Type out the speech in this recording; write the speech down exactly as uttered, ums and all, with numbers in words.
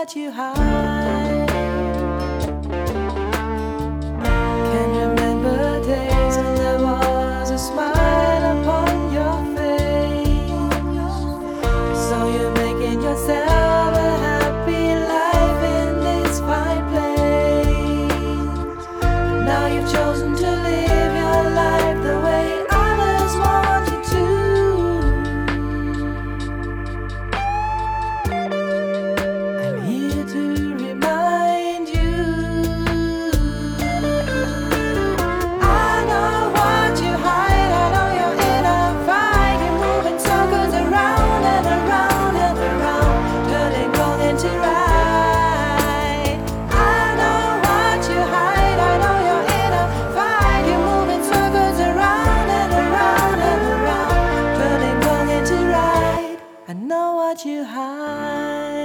what you hide. Can you remember days when there was a smile upon your face? So you're making yourself a happy life in this fine place. But now you've chosen to live your life the way others want you to. I'm here to remind you. I know what you hide. I know you're in a fight. You're moving circles around and around and around, turning wrong into right. I know what you hide. I know you're in a fight. You're moving circles around and around and around, turning wrong into right. I know what you hide.